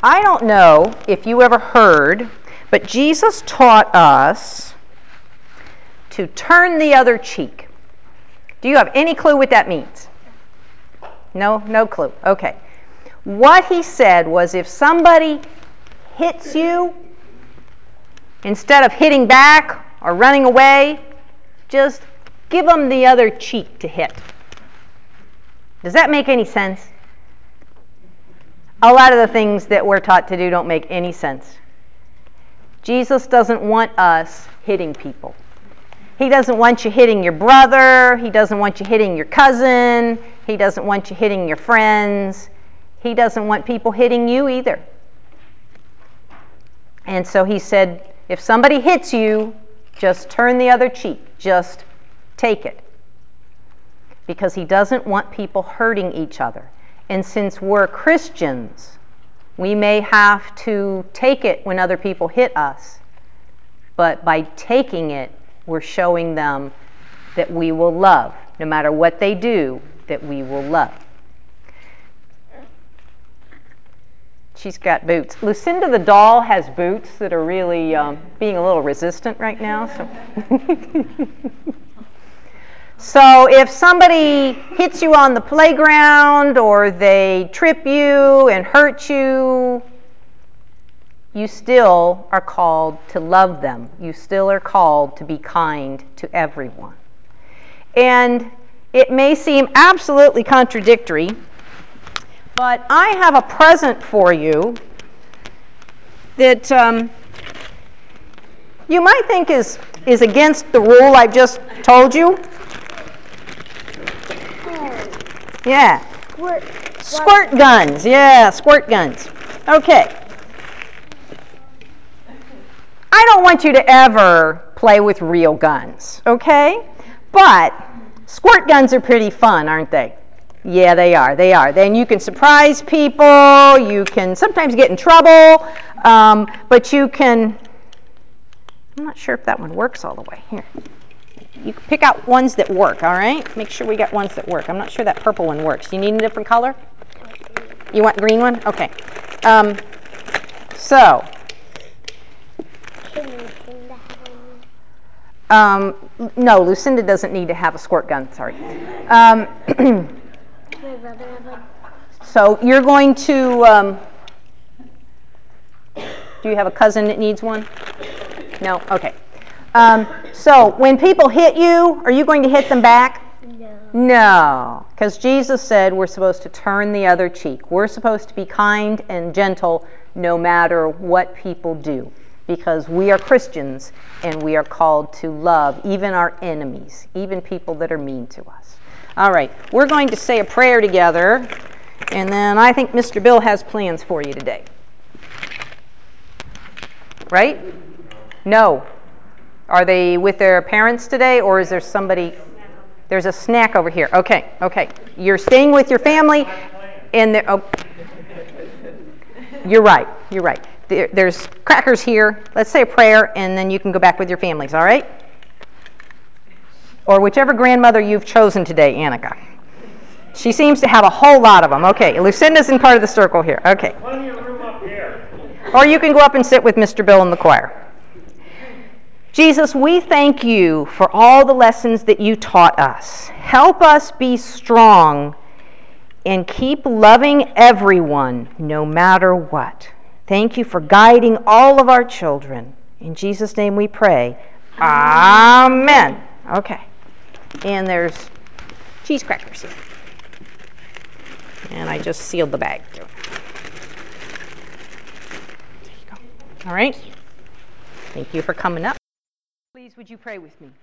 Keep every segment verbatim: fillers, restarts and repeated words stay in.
I don't know if you ever heard, but Jesus taught us to turn the other cheek. Do you have any clue what that means? No? No clue. Okay. What he said was if somebody hits you, instead of hitting back or running away, just give them the other cheek to hit. Does that make any sense? A lot of the things that we're taught to do don't make any sense. Jesus doesn't want us hitting people. He doesn't want you hitting your brother. He doesn't want you hitting your cousin. He doesn't want you hitting your friends. He doesn't want people hitting you either. And so he said, if somebody hits you, just turn the other cheek. Just take it. Because he doesn't want people hurting each other. And since we're Christians, we may have to take it when other people hit us. But by taking it, we're showing them that we will love. No matter what they do, that we will love. She's got boots. Lucinda the doll has boots that are really um, being a little resistant right now. So. So if somebody hits you on the playground or they trip you and hurt you, you still are called to love them. You still are called to be kind to everyone. And it may seem absolutely contradictory, but I have a present for you that um, you might think is, is against the rule I've just told you. Yeah. Squirt. Squirt guns. Yeah, squirt guns. Okay. I don't want you to ever play with real guns, okay? But squirt guns are pretty fun, aren't they? Yeah, they are. They are. Then you can surprise people. You can sometimes get in trouble. Um, but you can... I'm not sure if that one works all the way. Here. You can pick out ones that work, all right? Make sure we got ones that work. I'm not sure that purple one works. Do you need a different color? You want green one? Okay. Um, so. Um, no, Lucinda doesn't need to have a squirt gun, sorry. Um, so you're going to, um, do you have a cousin that needs one? No? Okay. Um, so when people hit you, are you going to hit them back? No. No, because Jesus said we're supposed to turn the other cheek. We're supposed to be kind and gentle no matter what people do, because we are Christians and we are called to love even our enemies, even people that are mean to us. All right, we're going to say a prayer together, and then I think Mister Bill has plans for you today. Right? No. Are they with their parents today, or is there somebody? There's a snack over here. Okay, okay. You're staying with your family, and there, oh, you're right. You're right. There, there's crackers here. Let's say a prayer, and then you can go back with your families. All right? Or whichever grandmother you've chosen today, Annika. She seems to have a whole lot of them. Okay, Lucinda's in part of the circle here. Okay. Plenty of room up here. Or you can go up and sit with Mister Bill in the choir. Jesus, we thank you for all the lessons that you taught us. Help us be strong and keep loving everyone no matter what. Thank you for guiding all of our children. In Jesus' name we pray. Amen. Okay. And there's cheese crackers here. And I just sealed the bag. There you go. All right. Thank you for coming up. Please, would you pray with me?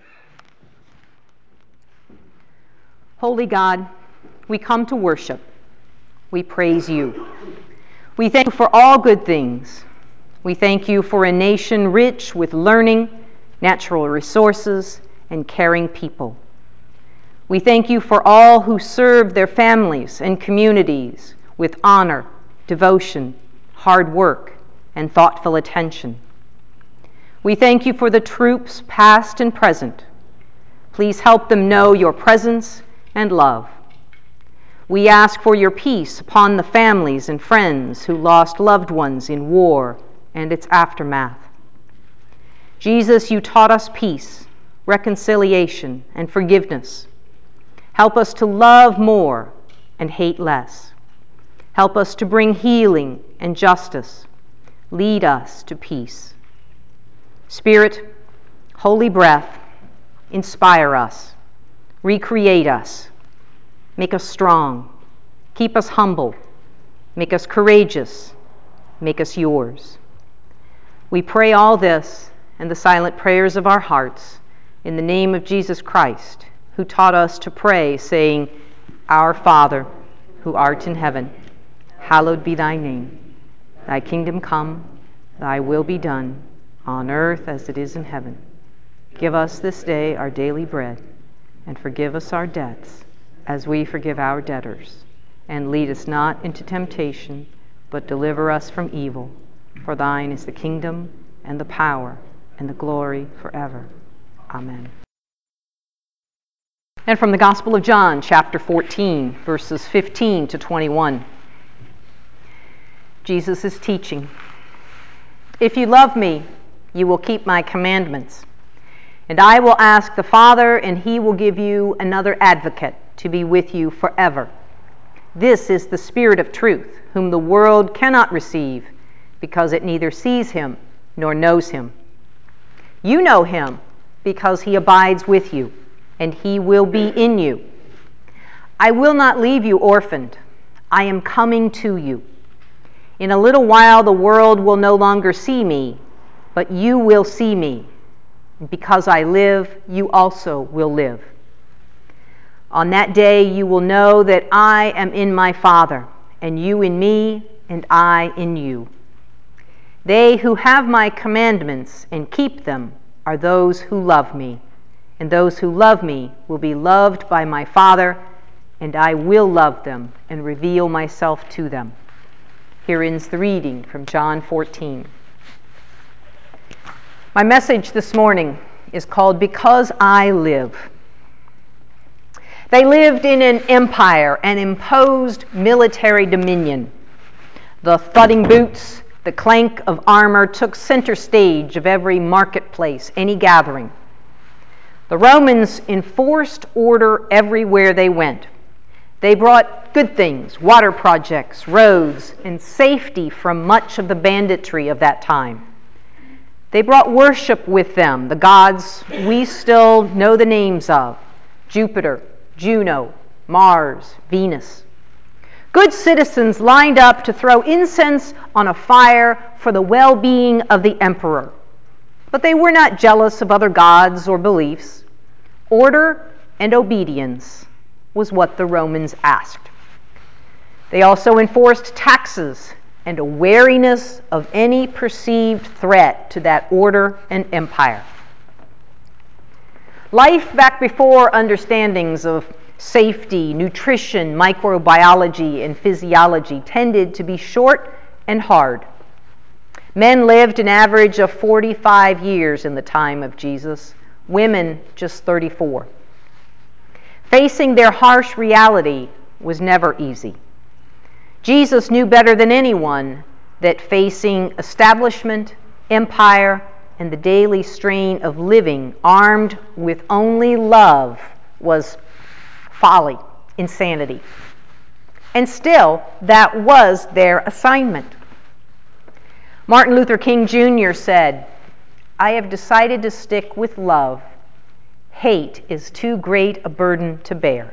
Holy God, we come to worship. We praise you. We thank you for all good things. We thank you for a nation rich with learning, natural resources, and caring people. We thank you for all who serve their families and communities with honor, devotion, hard work, and thoughtful attention. We thank you for the troops, past and present. Please help them know your presence and love. We ask for your peace upon the families and friends who lost loved ones in war and its aftermath. Jesus, you taught us peace, reconciliation, and forgiveness. Help us to love more and hate less. Help us to bring healing and justice. Lead us to peace. Spirit, holy breath, inspire us, recreate us, make us strong, keep us humble, make us courageous, make us yours. We pray all this and the silent prayers of our hearts in the name of Jesus Christ, who taught us to pray, saying, Our Father, who art in heaven, hallowed be thy name. Thy kingdom come, thy will be done, on earth as it is in heaven. Give us this day our daily bread, and forgive us our debts, as we forgive our debtors. And lead us not into temptation, but deliver us from evil. For thine is the kingdom, and the power, and the glory forever. Amen. And from the Gospel of John, chapter fourteen, verses fifteen to twenty-one. Jesus is teaching. If you love me, you will keep my commandments. And I will ask the Father, and he will give you another advocate to be with you forever. This is the Spirit of truth, whom the world cannot receive, because it neither sees him nor knows him. You know him, because he abides with you, and he will be in you. I will not leave you orphaned. I am coming to you. In a little while the world will no longer see me, but you will see me. Because I live, you also will live. On that day you will know that I am in my Father, and you in me, and I in you. They who have my commandments and keep them are those who love me, and those who love me will be loved by my Father, and I will love them and reveal myself to them. Here ends the reading from John fourteen. My message this morning is called Because I Live. They lived in an empire and imposed military dominion. The thudding boots, the clank of armor took center stage of every marketplace, any gathering. The Romans enforced order everywhere they went. They brought good things, water projects, roads, and safety from much of the banditry of that time. They brought worship with them, the gods we still know the names of: Jupiter, Juno, Mars, Venus. Good citizens lined up to throw incense on a fire for the well-being of the emperor. But they were not jealous of other gods or beliefs. Order and obedience was what the Romans asked. They also enforced taxes and a wariness of any perceived threat to that order and empire. Life back before understandings of safety, nutrition, microbiology, and physiology tended to be short and hard. Men lived an average of forty-five years in the time of Jesus, women just thirty-four. Facing their harsh reality was never easy. Jesus knew better than anyone that facing establishment, empire, and the daily strain of living armed with only love was folly, insanity. And still, that was their assignment. Martin Luther King Junior said, "I have decided to stick with love. Hate is too great a burden to bear."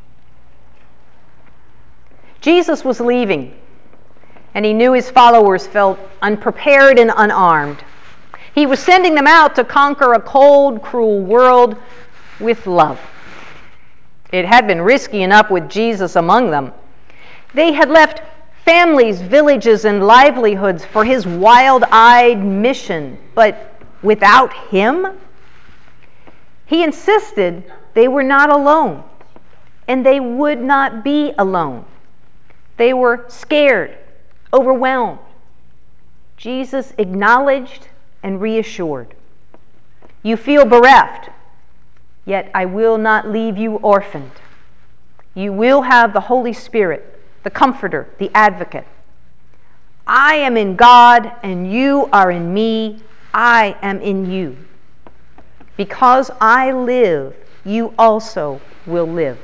Jesus was leaving, and he knew his followers felt unprepared and unarmed. He was sending them out to conquer a cold, cruel world with love. It had been risky enough with Jesus among them. They had left families, villages, and livelihoods for his wild-eyed mission, but without him? He insisted they were not alone, and they would not be alone. They were scared, overwhelmed. Jesus acknowledged and reassured. You feel bereft, yet I will not leave you orphaned. You will have the Holy Spirit, the Comforter, the Advocate. I am in God, and you are in me. I am in you. Because I live, you also will live.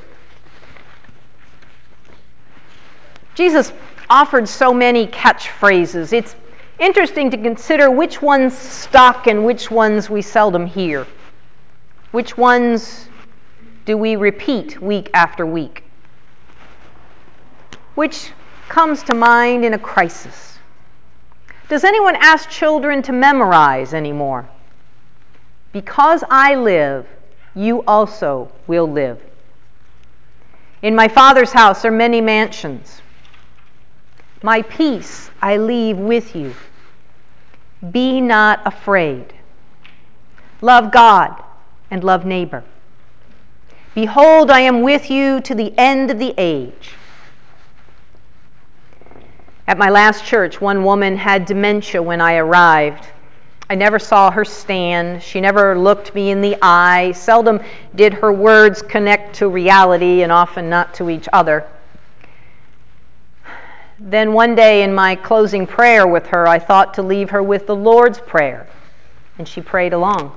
Jesus offered so many catchphrases. It's interesting to consider which ones stuck and which ones we seldom hear. Which ones do we repeat week after week? Which comes to mind in a crisis? Does anyone ask children to memorize anymore? Because I live, you also will live. In my Father's house are many mansions. My peace I leave with you. Be not afraid. Love God and love neighbor. Behold, I am with you to the end of the age. At my last church, one woman had dementia when I arrived. I never saw her stand. She never looked me in the eye. Seldom did her words connect to reality, and often not to each other. Then one day in my closing prayer with her, I thought to leave her with the Lord's Prayer, and she prayed along.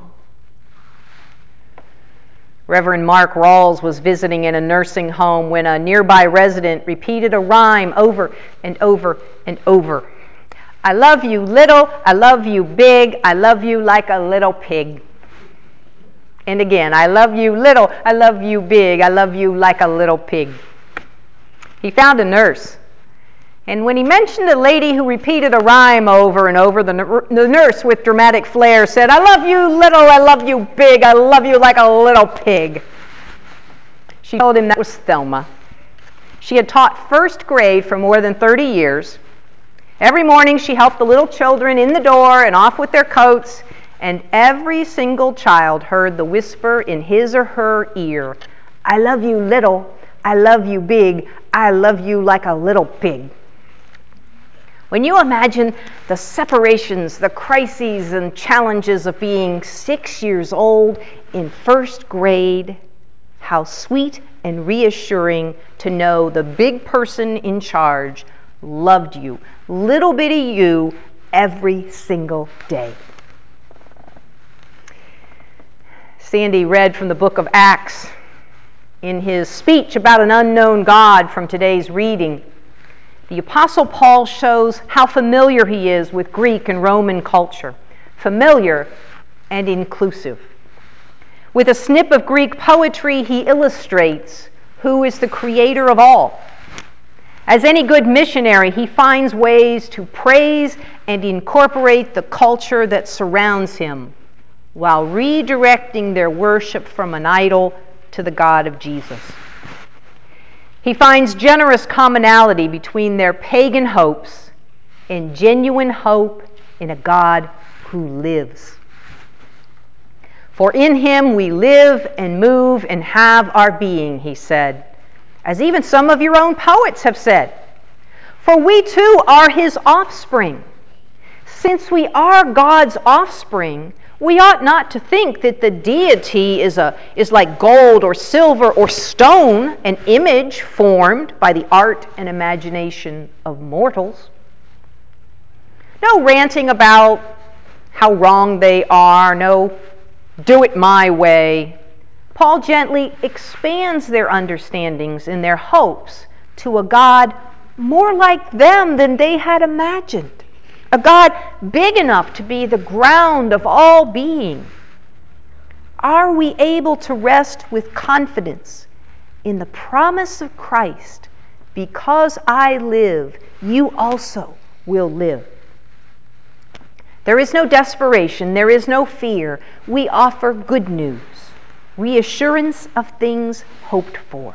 Reverend Mark Rawls was visiting in a nursing home when a nearby resident repeated a rhyme over and over and over. I love you little, I love you big, I love you like a little pig. And again, I love you little, I love you big, I love you like a little pig. He found a nurse. And when he mentioned a lady who repeated a rhyme over and over, the, the nurse with dramatic flair said, I love you little, I love you big, I love you like a little pig. She told him that was Thelma. She had taught first grade for more than thirty years. Every morning she helped the little children in the door and off with their coats, and every single child heard the whisper in his or her ear, I love you little, I love you big, I love you like a little pig. When you imagine the separations, the crises and challenges of being six years old in first grade, how sweet and reassuring to know the big person in charge loved you, little bitty you, every single day. Sandy read from the book of Acts in his speech about an unknown God from today's reading. The Apostle Paul shows how familiar he is with Greek and Roman culture, familiar and inclusive. With a snip of Greek poetry, he illustrates who is the creator of all. As any good missionary, he finds ways to praise and incorporate the culture that surrounds him while redirecting their worship from an idol to the God of Jesus. He finds generous commonality between their pagan hopes and genuine hope in a God who lives. For in him we live and move and have our being, he said, as even some of your own poets have said. For we too are his offspring. Since we are God's offspring, we ought not to think that the deity is, a, is like gold or silver or stone, an image formed by the art and imagination of mortals. No ranting about how wrong they are, no do it my way. Paul gently expands their understandings and their hopes to a God more like them than they had imagined. A God big enough to be the ground of all being. Are we able to rest with confidence in the promise of Christ? Because I live, you also will live. There is no desperation, there is no fear. We offer good news, reassurance of things hoped for.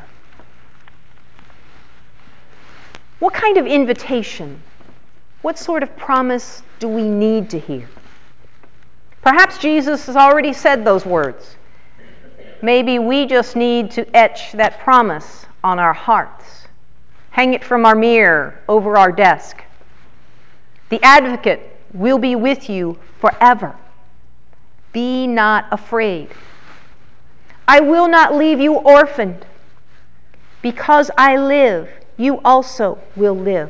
What kind of invitation? What sort of promise do we need to hear? Perhaps Jesus has already said those words. Maybe we just need to etch that promise on our hearts, hang it from our mirror over our desk. The Advocate will be with you forever. Be not afraid. I will not leave you orphaned. Because I live, you also will live.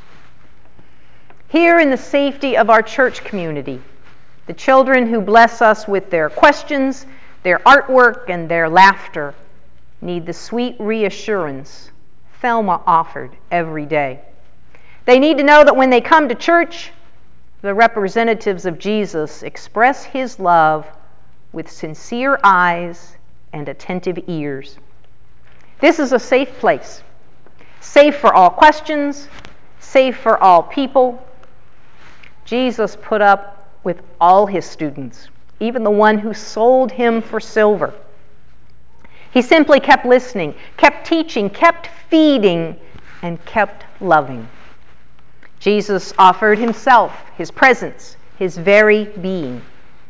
Here in the safety of our church community, the children who bless us with their questions, their artwork, and their laughter need the sweet reassurance Thelma offered every day. They need to know that when they come to church, the representatives of Jesus express his love with sincere eyes and attentive ears. This is a safe place, safe for all questions, safe for all people. Jesus put up with all his students, even the one who sold him for silver. He simply kept listening, kept teaching, kept feeding, and kept loving. Jesus offered himself, his presence, his very being.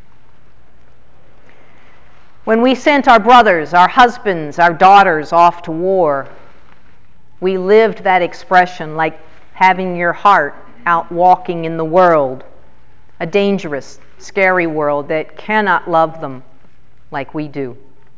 When we sent our brothers, our husbands, our daughters off to war, we lived that expression like having your heart out walking in the world, a dangerous, scary world that cannot love them like we do.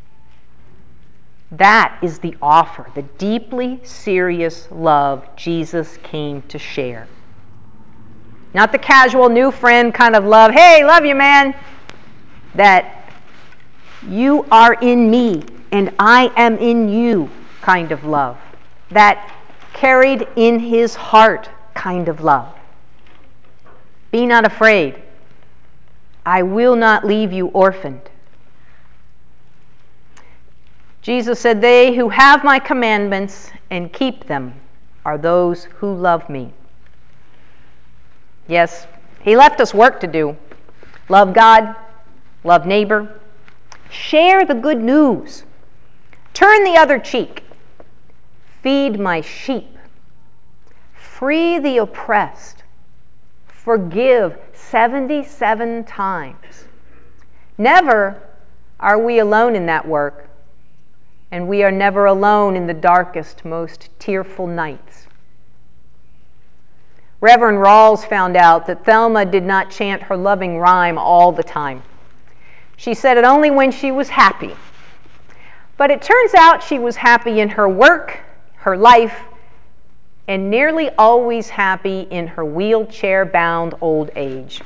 That is the offer, the deeply serious love Jesus came to share. Not the casual new friend kind of love, hey, love you, man. That you are in me and I am in you kind of love. That carried in his heart kind of love. Be not afraid. I will not leave you orphaned. Jesus said, they who have my commandments and keep them are those who love me. Yes, he left us work to do. Love God, love neighbor, share the good news, turn the other cheek, feed my sheep, free the oppressed, forgive seventy-seven times. Never are we alone in that work, and we are never alone in the darkest, most tearful nights. Reverend Rawls found out that Thelma did not chant her loving rhyme all the time. She said it only when she was happy. But it turns out she was happy in her work, her life, and nearly always happy in her wheelchair-bound old age.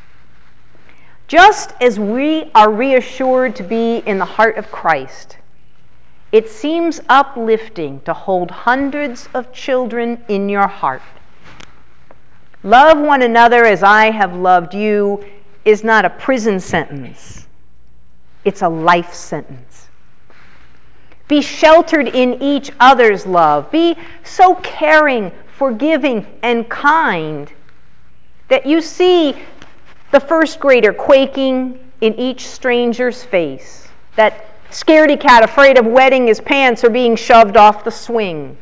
Just as we are reassured to be in the heart of Christ, it seems uplifting to hold hundreds of children in your heart. Love one another as I have loved you is not a prison sentence. It's a life sentence. Be sheltered in each other's love. Be so caring, forgiving, and kind that you see the first grader quaking in each stranger's face, that scaredy cat afraid of wetting his pants or being shoved off the swing.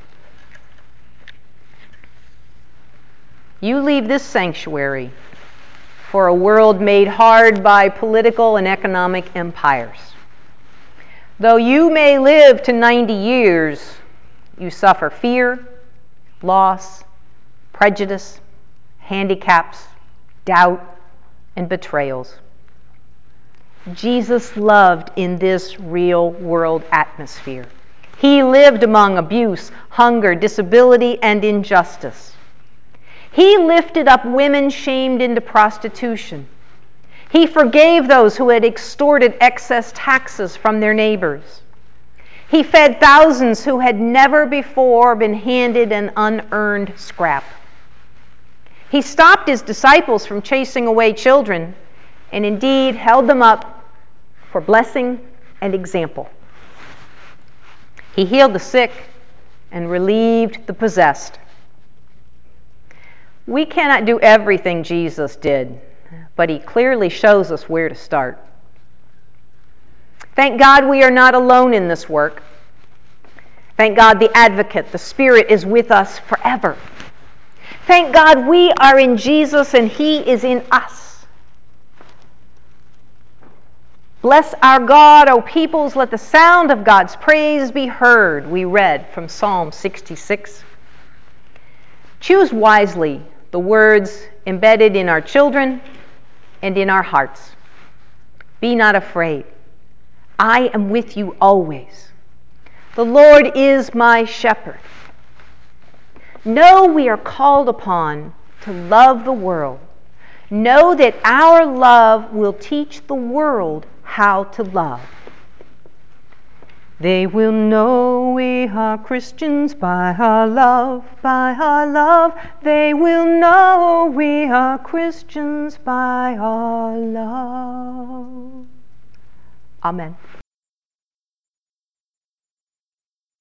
You leave this sanctuary for a world made hard by political and economic empires. Though you may live to ninety years, you suffer fear, loss, prejudice, handicaps, doubt, and betrayals. Jesus loved in this real world atmosphere. He lived among abuse, hunger, disability, and injustice. He lifted up women shamed into prostitution. He forgave those who had extorted excess taxes from their neighbors. He fed thousands who had never before been handed an unearned scrap. He stopped his disciples from chasing away children and indeed held them up for blessing and example. He healed the sick and relieved the possessed. We cannot do everything Jesus did, but he clearly shows us where to start. Thank God we are not alone in this work. Thank God the Advocate, the Spirit, is with us forever. Thank God we are in Jesus and he is in us. Bless our God, O peoples, let the sound of God's praise be heard, we read from Psalm sixty-six. Choose wisely the words embedded in our children and in our hearts. Be not afraid. I am with you always. The Lord is my shepherd. Know we are called upon to love the world. Know that our love will teach the world how to love. They will know we are Christians by our love, by our love. They will know we are Christians by our love. Amen.